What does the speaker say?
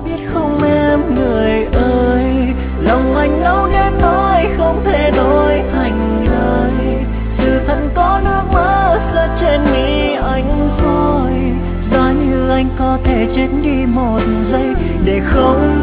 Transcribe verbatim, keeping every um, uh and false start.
biết không em người ơi, lòng anh đau đến nỗi không thể đổi thành lời. Sự thật có nước mắt rơi trên mi anh thôi, giá như anh có thể chết đi một giây để không